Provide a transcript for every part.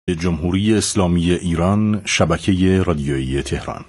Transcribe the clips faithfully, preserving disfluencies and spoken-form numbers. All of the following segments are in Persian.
جمهوری اسلامی ایران، شبکه رادیویی تهران.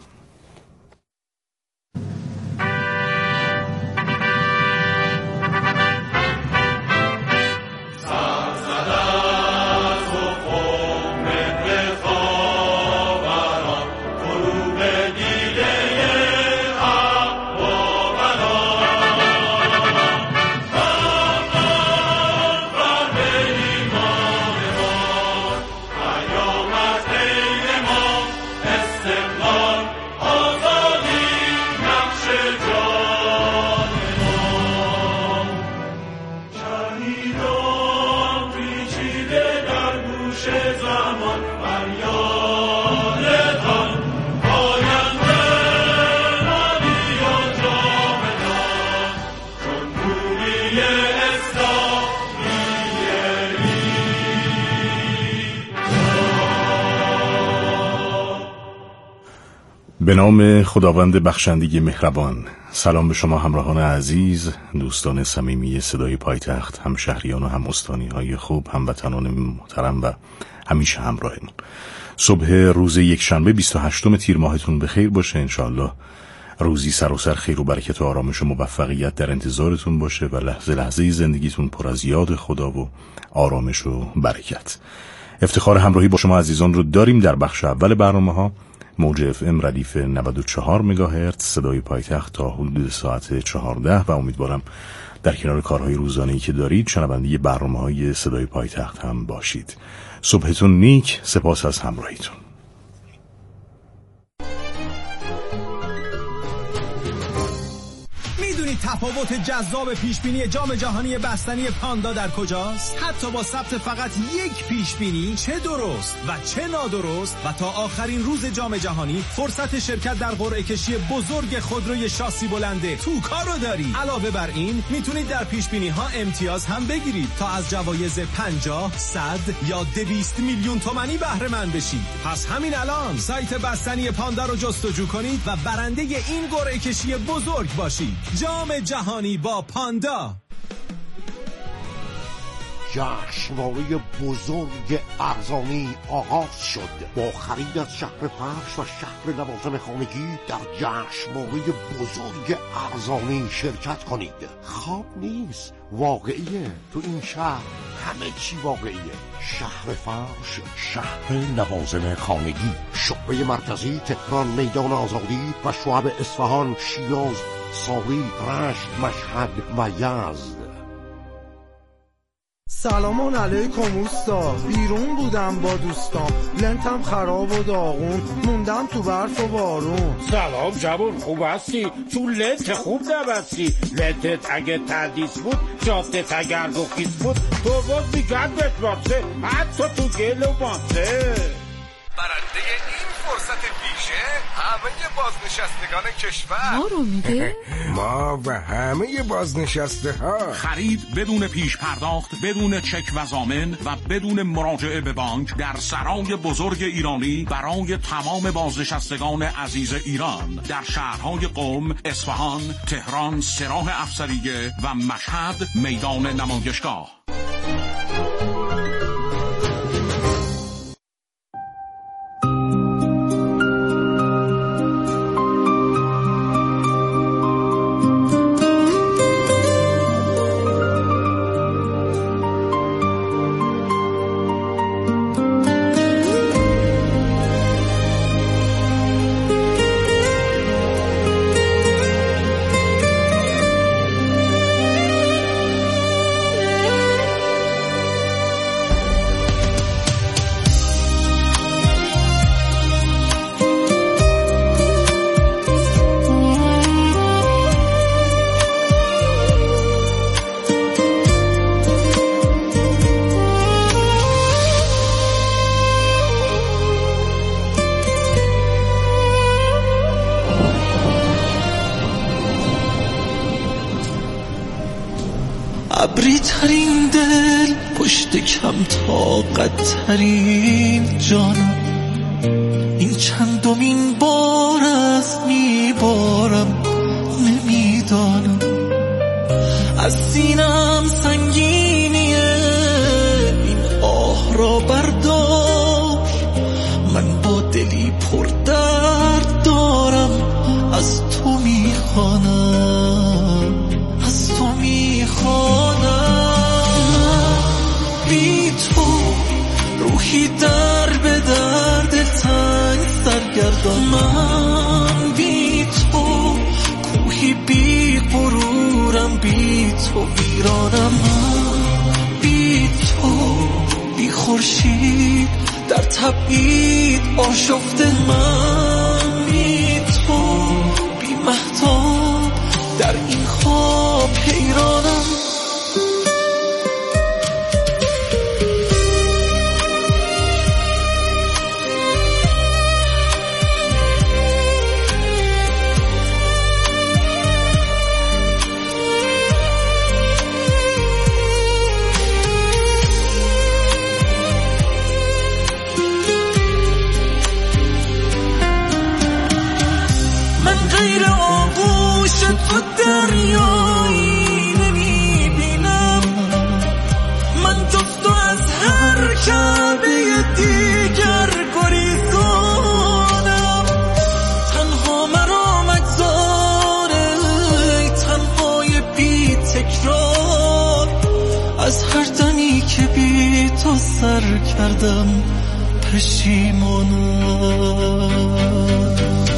به نام خداوند بخشنده مهربان. سلام به شما همراهان عزیز، دوستان صمیمی صدای پایتخت، هم شهریان و هم استانی های خوب، هموطنان محترم و همیشه همراهمون. صبح روز یک شنبه بیست و هشتم تیر ماهتون بخیر باشه. انشاءالله روزی سر و سر خیر و برکت و آرامش و موفقیت در انتظارتون باشه و لحظه لحظه زندگیتون پر از یاد خدا و آرامش و برکت. افتخار همراهی با شما عزیزان رو داریم در بخش اول برنامه ها. موج اف ام ردیف نود و چهار مگاهرتز صدای پایتخت تا حدود ساعت چهارده و امیدوارم در کنار کارهای روزانه‌ای که دارید شنونده برنامه‌های صدای پایتخت هم باشید. صبحتون نیک، سپاس از همراهیتون. تفاوت جذاب پیشبینی جام جهانی بستنی پاندا در کجاست؟ حتی با ثبت فقط یک پیشبینی، چه درست و چه نادرست، و تا آخرین روز جام جهانی فرصت شرکت در قرعه کشی بزرگ خودروی شاسی بلنده توکا رو داری. علاوه بر این میتونید در پیشبینی ها امتیاز هم بگیرید تا از جوایز پنجاه، صد یا دویست میلیون تومانی بهره مند بشید. پس همین الان سایت بستنی پاندا رو جستجو کنید و برنده این قرعه کشی بزرگ باشید. جام جهانی با پاندا. جشنواره بزرگ ارزانی آغاز شد. با خرید از شهر فرش و شهر لوازم خانگی در جشنواره بزرگ ارزانی شرکت کنید. خواب نیست، واقعیه. تو این شهر همه چی واقعیه. شهر فرش، شهر لوازم خانگی، شعبه مرکزی تهران، میدان آزادی و شعب اصفهان، شیراز، ساری، رشت، مشهد و یزد. سلامان علیکم اوستا، بیرون بودم با دوستام، لنتم خراب و داغون، موندم تو برف و بارون. سلام جوون، خوب هستی؟ تو لنت خوب نبستی. لنتت اگه تردیس بود، جادت اگر رخیص بود، تو باز میگن بتباسه، حتی تو گل و ماسه. برنده این فرصت ویژه همه بازنشستگان کشور ما رو میده؟ ما و همه بازنشسته ها. خرید بدون پیش پرداخت، بدون چک و ضامن و بدون مراجعه به بانک در سرای بزرگ ایرانی برای تمام بازنشستگان عزیز ایران در شهرهای قم، اصفهان، تهران، سراح افسریه و مشهد میدان نمایشگاه. ابری ترین دل پشت کم طاقت ترین جانم، این چندمین بار از میبارم نمیدانم. از سینم سنگینیه این آه را بردار روحی در به در دلتنگ سرگردان. من بی تو کوهی بی غرورم، بی تو ویرانم. من بی تو بی خورشید در تبعید آشفته. من بی تو بی مهتاب در این خواب حیرانم. غیر آغوش تو دریایی نمیبینم. من جز تو از هر کعبه دیگر گریزانم. تنها مرا مگذاره، تنهای بی تکرار. از هر دمی که بی تو سر کردم پشیمانم.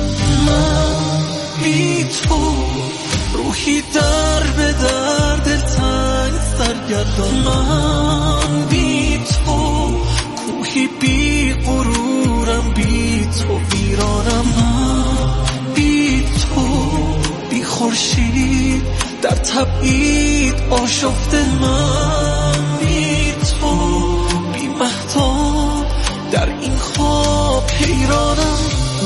بی تو روحی در به در دلتنگ سرگردان. من بی تو کوهی بی غرورم، بی تو ویرانم. من بی تو بی خورشید در تبعید آشفته. من بی تو بی مهتاب در این خواب حیرانم.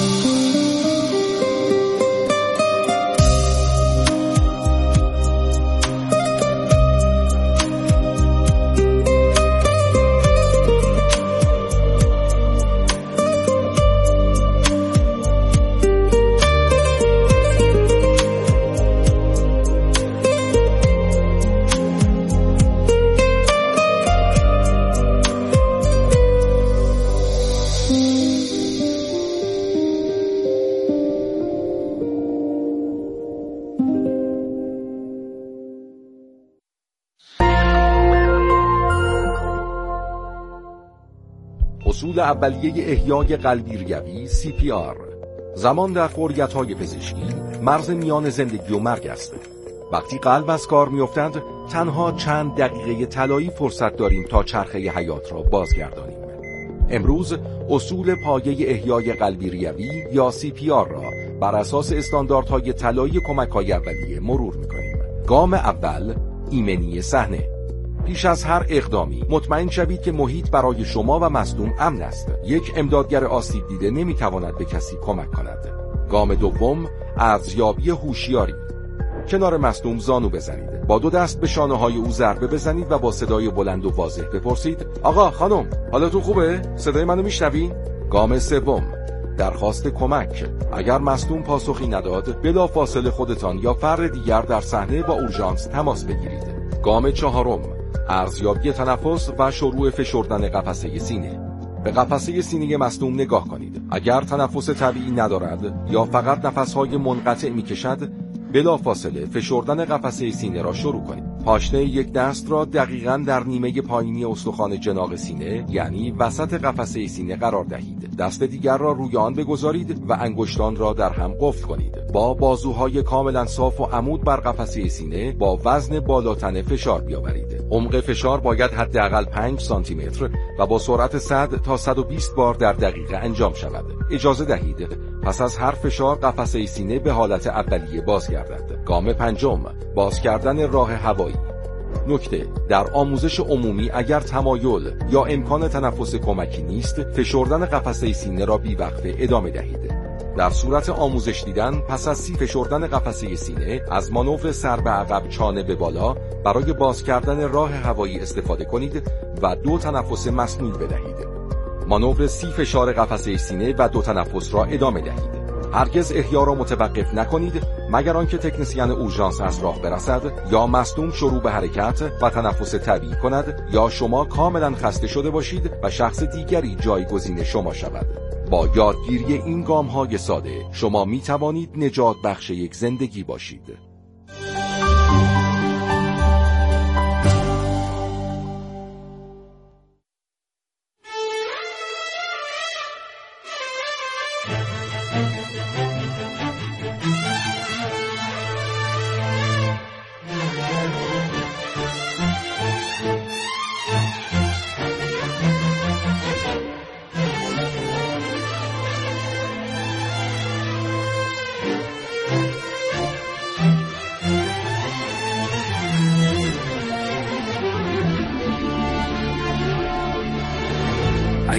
اصول اولیه احیای قلبی ریوی سی پی آر. زمان در فوریت‌های پزشکی مرز میان زندگی و مرگ است. وقتی قلب از کار می‌افتد تنها چند دقیقه طلایی فرصت داریم تا چرخه حیات را بازگردانیم. امروز اصول پایه احیای قلبی ریوی یا سی پی آر را بر اساس استانداردهای طلایی کمک‌های اولیه مرور می‌کنیم. گام اول، ایمنی صحنه. پیش از هر اقدامی مطمئن شوید که محیط برای شما و مصدوم امن است. یک امدادگر آسیب دیده نمیتواند به کسی کمک کند. گام دوم، ارزیابی هوشیاری. کنار مصدوم زانو بزنید. با دو دست به شانه‌های او ضربه بزنید و با صدای بلند و واضح بپرسید: آقا، خانم، حالتون خوبه؟ صدای منو میشنوین؟ گام سوم، درخواست کمک. اگر مصدوم پاسخی نداد، بلافاصله خودتان یا فرد دیگر در صحنه با اورژانس تماس بگیرید. گام چهارم، ارزیابی تنفس و شروع فشردن قفسه سینه. به قفسه سینه مصدوم نگاه کنید. اگر تنفس طبیعی ندارد یا فقط نفسهای منقطع میکشد، بلافاصله فشردن قفسه سینه را شروع کنید. پاشنه یک دست را دقیقاً در نیمه پایینی استخوان جناق سینه، یعنی وسط قفسه سینه قرار دهید. دست دیگر را روی آن بگذارید و انگشتان را در هم قفل کنید. با بازوهای کاملا صاف و عمود بر قفسه سینه با وزن بالاتنه فشار بیاورید. عمق فشار باید حداقل پنج سانتی متر و با سرعت صد تا صد و بیست بار در دقیقه انجام شود. اجازه دهید پس از هر فشار قفسه سینه به حالت اولیه بازگردد. گام پنجم، باز کردن راه هوایی. نکته: در آموزش عمومی اگر تمایل یا امکان تنفس کمکی نیست، فشردن قفسه سینه را بی‌وقفه ادامه دهید. در صورت آموزش دیدن پس از سی فشردن قفسه سینه از مانور سر به عقب چانه به بالا برای باز کردن راه هوایی استفاده کنید و دو تنفس مسنود بدهید. مانور سی فشار قفسه سینه و دو تنفس را ادامه دهید. هرگز احیا را متوقف نکنید مگر آنکه تکنسین اورژانس از راه برسد یا مصدوم شروع به حرکت و تنفس طبیعی کند یا شما کاملا خسته شده باشید و شخص دیگری جایگزین شما شود. با یادگیری این گام‌های ساده شما می توانید نجات بخش یک زندگی باشید.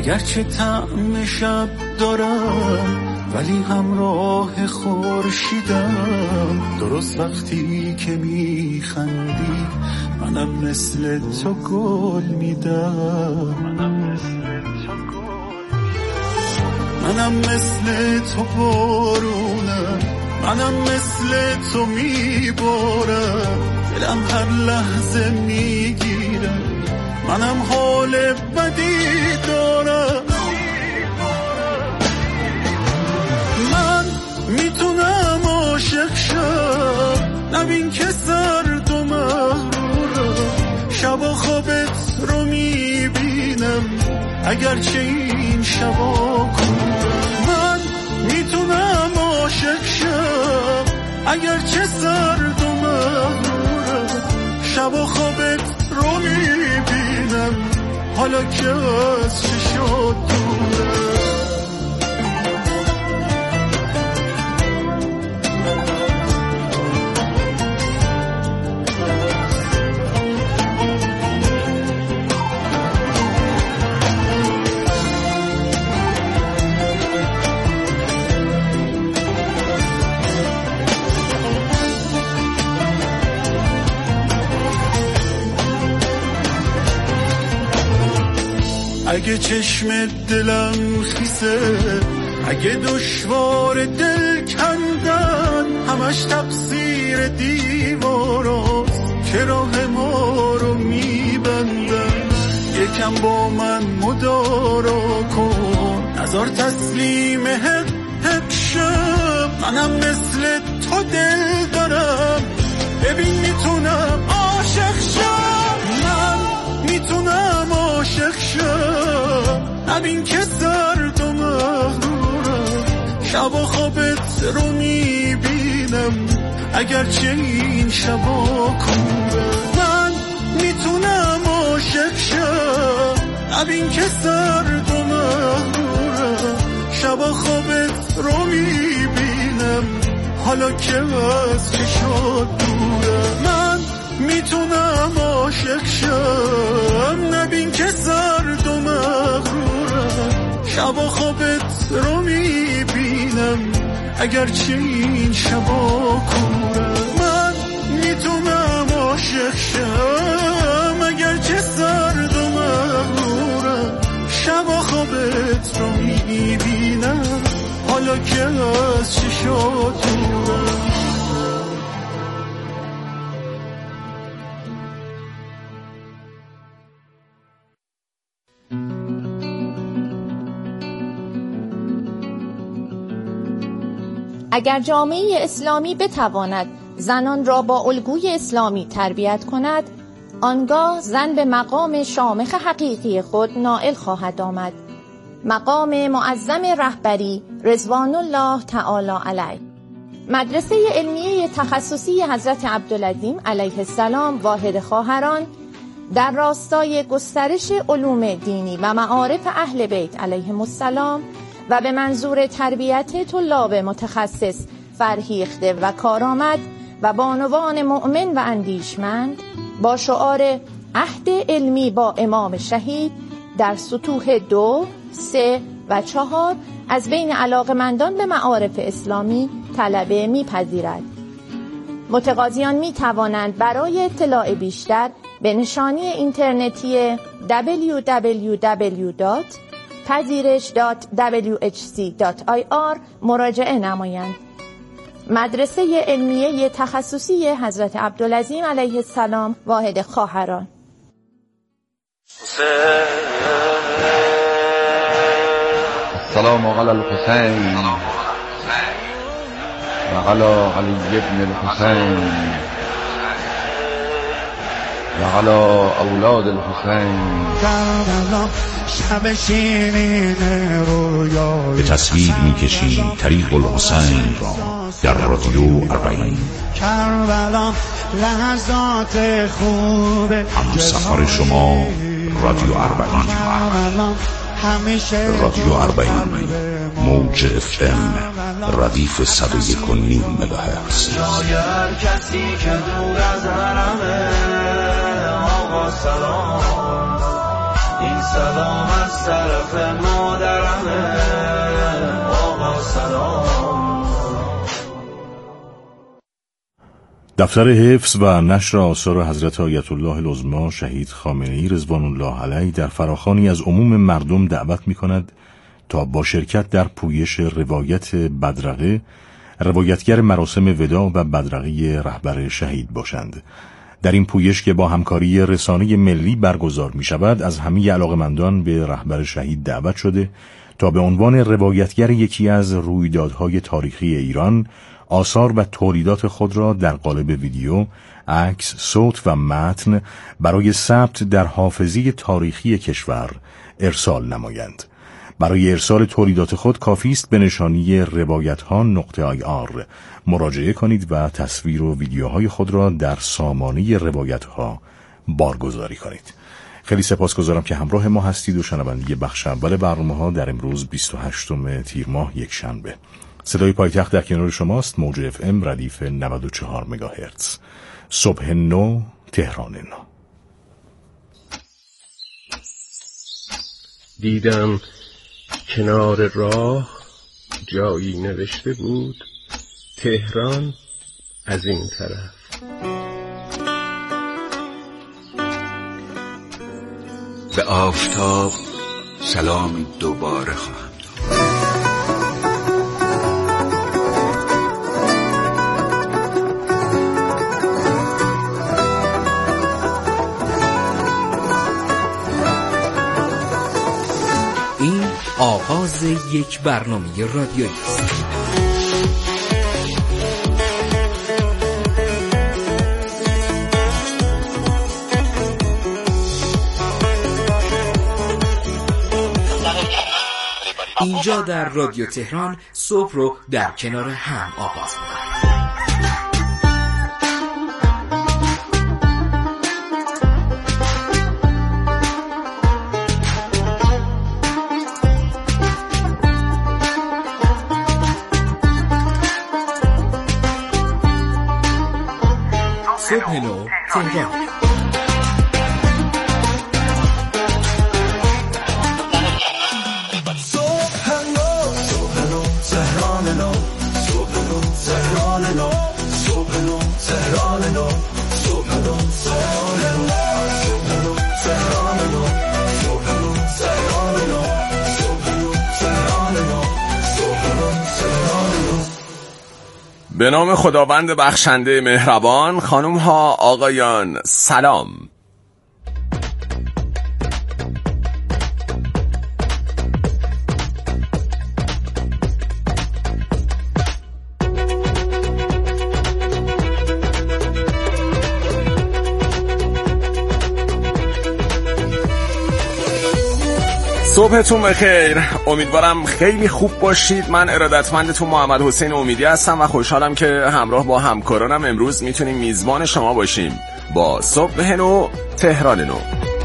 گرچه طعم شب دارم ولی همراه خورشیدم. درست وقتی که میخندی منم مثل تو گل میدم. منم مثل تو بارونم، منم مثل تو میبارم. دلم هر لحظه میگیرم، منم حال بدی دارم. من میتونم عاشق شم، نبین که سرد و مغرورم. شبا خوابت رو میبینم اگرچه این شبا کورم. من میتونم عاشق شم اگرچه سرد و مغرورم. شبا خوابت رو میبینم حالا که از چشات دورم. اگه چشم دلم خیسه، اگه دشوار دل کندن، همش تقصیر دیواراست که راه ما رو میبندن. یکم با من مدارا کن، نذار تسلیم حق حق شم. منم مثل تو دل دارم، ببین میتونم عاشق شم. من میتونم عاشق شم، نبین که سرد و مغرورم. شبا خوابت رو میبینم اگرچه این شبا کورم. من میتونم عاشق شم، نبین که سرد و مغرورم. شبا خوابت رو میبینم حالا که از چشات دورم. من میتونم عاشق شم، نبین که سرد و مغرورم. شبا خوابت رو میبینم اگرچه این شبا کورم. من میتونم عاشق شم اگرچه سرد و مغرورم. شبا خوابت رو میبینم حالا که از چشات دورم. اگر جامعه اسلامی بتواند زنان را با الگوی اسلامی تربیت کند، آنگاه زن به مقام شامخ حقیقی خود نائل خواهد آمد، مقام معظم رهبری رضوان الله تعالی علیه. مدرسه علمیه تخصصی حضرت عبدالعظیم علیه السلام واحد خواهران در راستای گسترش علوم دینی و معارف اهل بیت علیهم السلام و به منظور تربیت طلاب متخصص فرهیخته و کارآمد و بانوان مؤمن و اندیشمند با شعار عهد علمی با امام شهید در سطوح دو، سه و چهار از بین علاقمندان به معارف اسلامی طلبه می‌پذیرد. متقاضیان می‌توانند برای اطلاع بیشتر به نشانی اینترنتی دبلیو دبلیو دبلیو دات پذیرش دات دبلیو اچ سی دات آی آر مراجعه نمایند. مدرسه علمیه تخصصی حضرت عبدالعظیم علیه السلام واحد خواهران. سلام علی الحسین و علی علی ابن الحسین و علی اولاد الحسین. به تصویر می‌کشیم طریق الحسین را در رادیو اربعین. هم سفر شما رادیو اربعین. رادیو اربعین موج اف ام ردیف صد و یک و نیم مگاهرتز. هر کسی که دور از حرمه آقا سلام این سلام از طرف مادرمه آقا سلام. دفتر حفظ و نشر آثار حضرت آیت الله العظمی شهید خامنه‌ای رضوان الله علیه در فراخوانی از عموم مردم دعوت می‌کند تا با شرکت در پویش روایت بدرقه، روایتگر مراسم وداع و بدرقه رهبر شهید باشند. در این پویش که با همکاری رسانه ملی برگزار می شود، از همه علاقمندان به رهبر شهید دعوت شده تا به عنوان روایتگر یکی از رویدادهای تاریخی ایران، آثار و تولیدات خود را در قالب ویدیو، عکس، صوت و متن برای ثبت در حافظه تاریخی کشور ارسال نمایند. برای ارسال تولیدات خود کافی است به نشانی روایتها نقطه آی آر مراجعه کنید و تصویر و ویدیوهای خود را در سامانه روایتها بارگذاری کنید. خیلی سپاسگزارم که همراه ما هستید و شنونده بخش اول برنامه‌ها در امروز بیست و هشتم تیر ماه یک شنبه. صدای پایتخت در کنار شماست. موج اف ام ردیف نود و چهار مگاهرتز. صبح نو، تهران نو. دیدم کنار راه جایی نوشته بود تهران از این طرف. به آفتاب سلام دوباره خواهم این آغاز یک برنامه رادیویی است. اینجا در رادیو تهران صبح رو در کنار هم آغاز می‌کنیم. صبح نو تهران. به نام خداوند بخشنده مهربان، خانم ها آقایان سلام. صبحتون بخیر، امیدوارم خیلی خوب باشید. من ارادتمندتون محمد حسین امیدی هستم و خوشحالم که همراه با همکارانم امروز میتونیم میزبان شما باشیم با صبح نو تهران نو.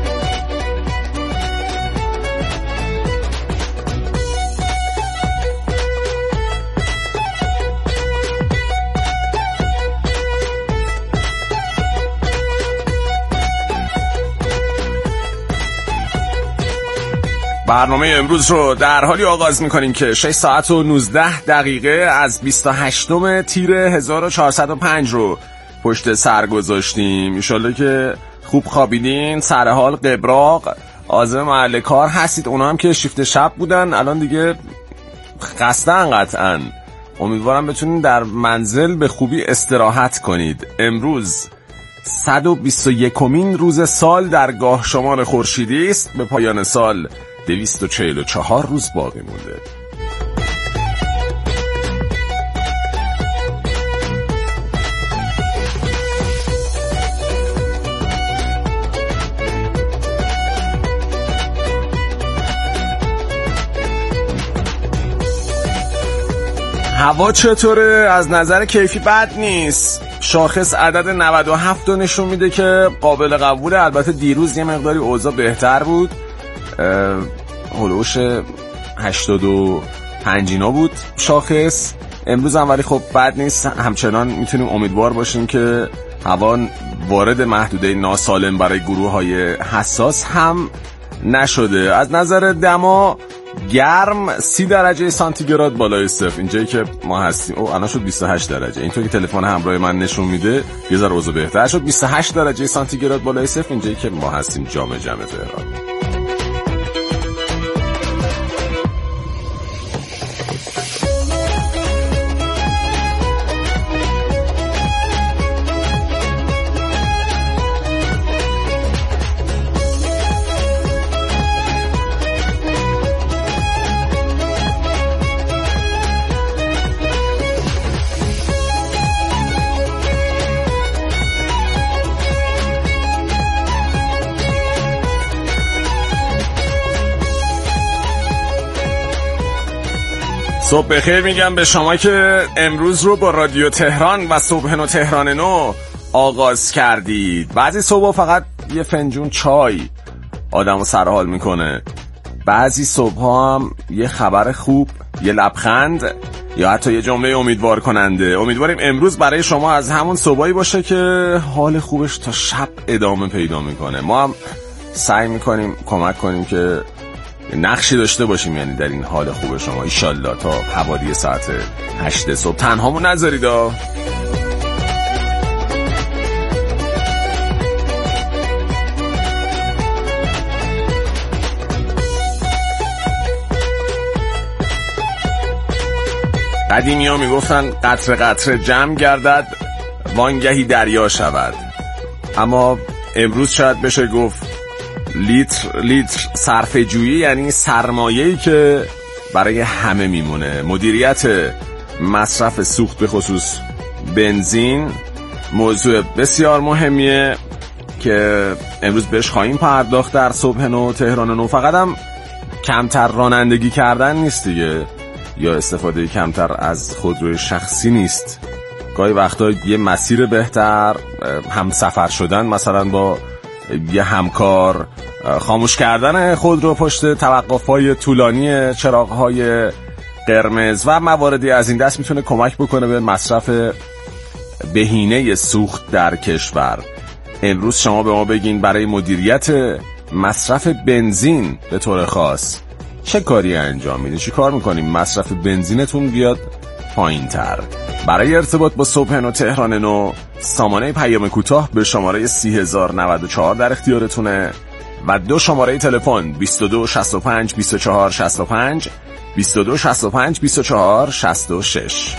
برنامه امروز رو در حالی آغاز میکنیم که شش ساعت و نوزده دقیقه از بیست و هشتم تیر هزار و چهارصد و پنج رو پشت سر گذاشتیم. انشالله که خوب خوابیدین، سر حال قبراق، عازم محل کار هستید. اونا هم که شیفت شب بودن الان دیگه خستن قطعا. امیدوارم بتونین در منزل به خوبی استراحت کنید. امروز صد و بیست و یکمین روز سال در گاه شمار خورشیدی است. به پایان سال دویست و چهل و چهار روز باقی مونده. هوا چطوره؟ از نظر کیفی بد نیست. شاخص عدد نود و هفت رو نشون میده که قابل قبوله. البته دیروز یه مقداری اوضاع بهتر بود، هلوش هشتاد و پنج اینا بود شاخص. امروز هم ولی خب بد نیست. همچنان میتونیم امیدوار باشیم که هوا وارد محدوده ناسالم برای گروه های حساس هم نشده. از نظر دما گرم سی درجه سانتیگراد بالای صفر اینجایی که ما هستیم. او الان شد بیست و هشت درجه. اینطوری که تلفن همراه من نشون میده یه ذره اوضاع بهتر شد. بیست و هشت درجه سانتیگراد بالای صفر اینجایی که ما هستیم جام جم تهران. صبح بخیر میگم به شما که امروز رو با رادیو تهران و صبح نو تهران نو آغاز کردید. بعضی صبح فقط یه فنجون چای آدمو سرحال میکنه، بعضی صبح هم یه خبر خوب، یه لبخند یا حتی یه جمله امیدوار کننده. امیدواریم امروز برای شما از همون صبحایی باشه که حال خوبش تا شب ادامه پیدا میکنه. ما هم سعی میکنیم کمک کنیم که نقشی داشته باشیم یعنی در این حال خوب شما. ایشالله تا حوالی ساعت هشت صبح تنهامون نذارید. قدیمی ها میگفتن قطره قطره جمع گردد وانگهی دریا شود، اما امروز شاید بشه گفت لیتر لیتر صرفه جویی یعنی سرمایه‌ای که برای همه میمونه. مدیریت مصرف سوخت به خصوص بنزین موضوع بسیار مهمیه که امروز بهش خواهیم پرداخت در صبح نو تهران نو. فقط هم کمتر رانندگی کردن نیست دیگه، یا استفاده کمتر از خودروی شخصی نیست. گاهی وقتا یه مسیر بهتر، هم سفر شدن مثلا با یه همکار، خاموش کردن خود رو پشت توقف‌های طولانی چراغ‌های قرمز و مواردی از این دست میتونه کمک بکنه به مصرف بهینه سوخت در کشور. امروز شما به ما بگین برای مدیریت مصرف بنزین به طور خاص چه کاری انجام میدین؟ چی کار میکنیم مصرف بنزینتون بیاد پایین تر؟ برای ارتباط با صبح نو تهران نو سامانه پیام کوتاه به شماره سی هزار و نود و چهار در اختیارتونه و دو شماره تلفن بیست و دو شصت و پنج بیست و چهار شصت و پنج بیست و دو شصت و پنج بیست و چهار شصت و شش.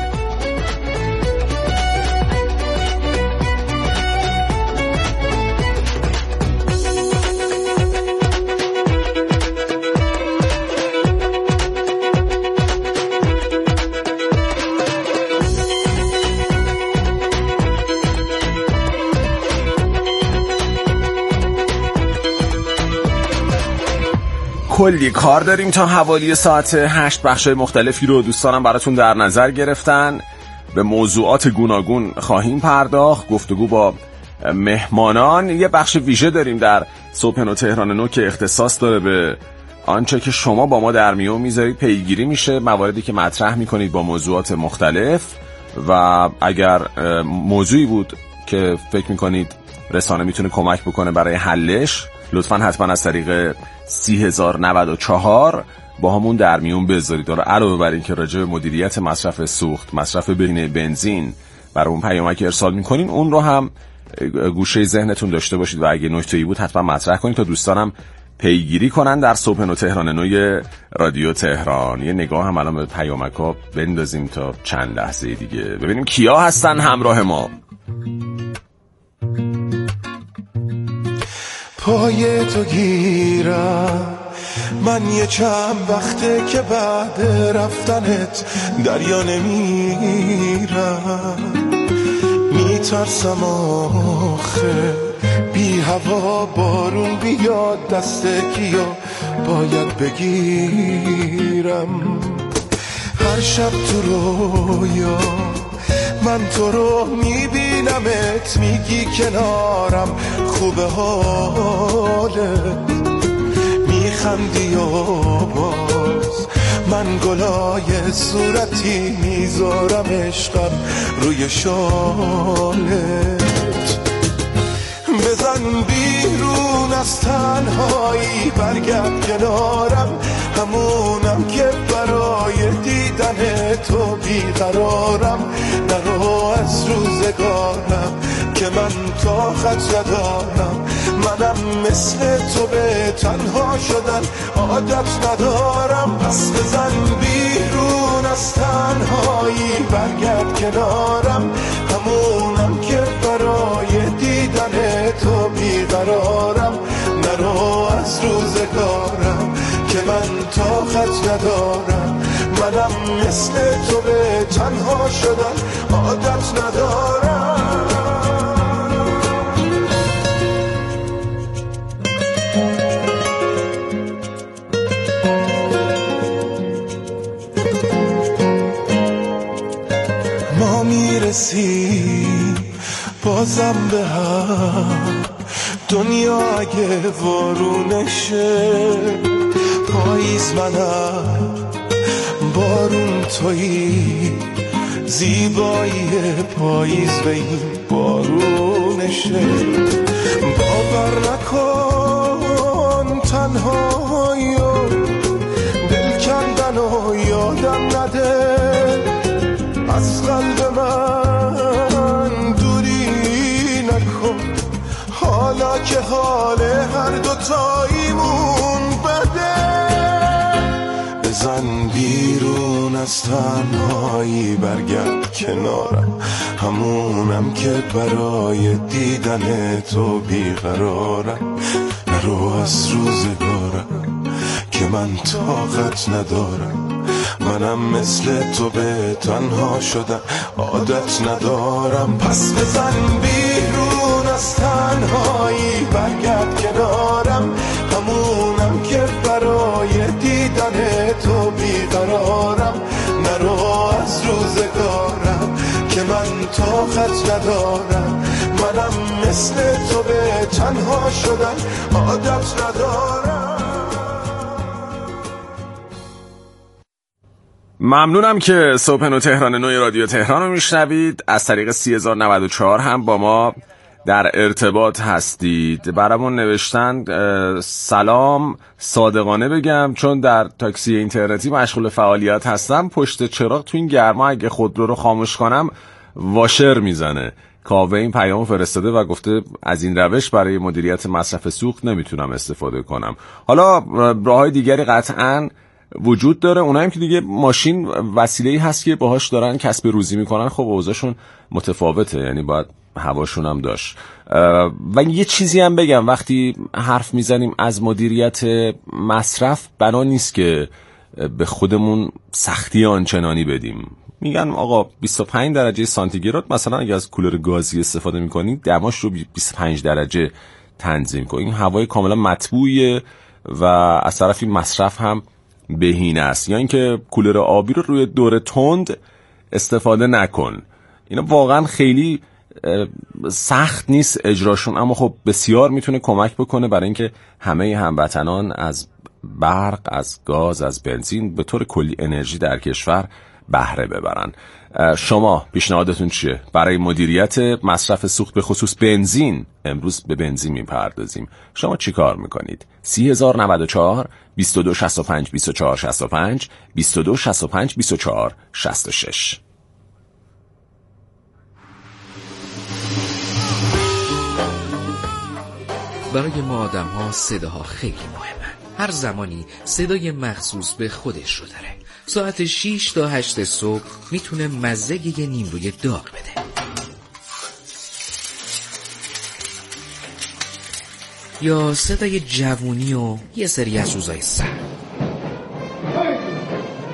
کلی کار داریم تا حوالی ساعت هشت. بخشای مختلفی رو دوستانم براتون در نظر گرفتن. به موضوعات گوناگون خواهیم پرداخت، گفتگو با مهمانان. یه بخش ویژه داریم در صبح نو تهران نو که اختصاص داره به آنچه که شما با ما در میون میذارید. پیگیری میشه مواردی که مطرح میکنید با موضوعات مختلف و اگر موضوعی بود که فکر میکنید رسانه میتونه کمک بکنه برای حلش، لطفاً حتما از طریق سی هزار و نود و چهار با همون در میون بذارید. علاوه بر این که راجع به مدیریت مصرف سوخت، مصرف بهینه بنزین برای اون پیامک ارسال میکنین، اون رو هم گوشه ذهنتون داشته باشید و اگه نکته‌ای بود حتما مطرح کنید تا دوستانم پیگیری کنن در صبح نو تهران نوی رادیو تهران. یه نگاه هم الان به پیامک‌ها بندازیم تا چند لحظه دیگه ببینیم کیا هستن همراه ما. پای تو گیرم من یه چند وقته که بعد رفتنت دریا نمیرم، میترسم آخه بی هوا بارون بیاد دست کیا باید بگیرم. هر شب تو رویا من تو رو میبینمت، میگی کنارم خوبه حالت، میخندی و باز من گلای صورتی میذارم عشقم روی شالت. بزن بیرون از تنهایی برگرد کنارم، همونم که برای دیدن تو بیقرارم. نرو از روزگارم که من طاقت ندارم، منم مثل تو به تنها شدن عادت ندارم. پس بزن بیرون از تنهایی برگرد کنارم، همونم که برای دیدن تو بیقرارم. نرو از روزگارم که من طاقت ندارم، منم مثل تو به تنها شدن عادت ندارم. ما میرسیم بازم به هم، دنیا اگه وارونشه، پاییز منم بارون تویی، زیبایی پاییز به این بارونشه. باور نکن تنهایی و دل کندن و یادم نده، از قلب من دوری نکن، حالا که حال هر دوتاییمون بده. بزن بیرون از تنهایی برگرد کنارم، همونم که برای دیدن تو بیقرارم. نرو از روزگارم که من طاقت ندارم، منم مثل تو به تنها شدن عادت ندارم. پس بزن بیرون از تنهایی برگرد کنارم، همونم که برای دیدن تو بیقرارم. نرو از روزگارم که من طاقت ندارم، منم مثل تو به تنها شدن عادت ندارم. ممنونم که صبح نو تهران نوی رادیو تهران رو میشنوید. از طریق سی هزار و نود و چهار هم با ما در ارتباط هستید. برامون نوشتن سلام، صادقانه بگم چون در تاکسی اینترنتی مشغول فعالیت هستم، پشت چراغ تو این گرما اگه خودرو رو خاموش کنم واشر میزنه. کاوه این پیام فرستاده و گفته از این روش برای مدیریت مصرف سوخت نمیتونم استفاده کنم. حالا راههای دیگری قطعاً وجود داره، اونایی که دیگه ماشین وسیله‌ای هست که باهاش دارن کسب روزی میکنن، خب اوضاعشون متفاوته، یعنی باید هواشون هم داشت. و یه چیزی هم بگم، وقتی حرف میزنیم از مدیریت مصرف، بنا نیست که به خودمون سختی آنچنانی بدیم. میگن آقا بیست و پنج درجه سانتیگراد مثلا اگه از کولر گازی استفاده میکنید دماش رو بیست و پنج درجه تنظیم کنید. این هوای کاملا مطبوعیه و از طرفی مصرف هم بهینه است. یا اینکه کولر آبی رو روی دور تند استفاده نکن. اینا واقعا خیلی سخت نیست اجراشون، اما خب بسیار میتونه کمک بکنه برای اینکه همه هموطنان از برق، از گاز، از بنزین، به طور کلی انرژی در کشور بهره ببرن. شما پیشنهادتون چیه برای مدیریت مصرف سوخت به خصوص بنزین؟ امروز به بنزین میپردازیم. شما چی کار میکنید؟ سی هزار و نود و چهار بیست و دو شصت و پنج بیست و چهار شصت و پنج بیست و دو شصت و پنج بیست و چهار شصت و شش. برای ما آدم ها صداها خیلی مهمه. هر زمانی صدای مخصوص به خودش رو داره. ساعت شش تا هشت صبح میتونه مزه یه نیمروی داغ بده، یا صدای جوونی و یه سری از روزای سرد.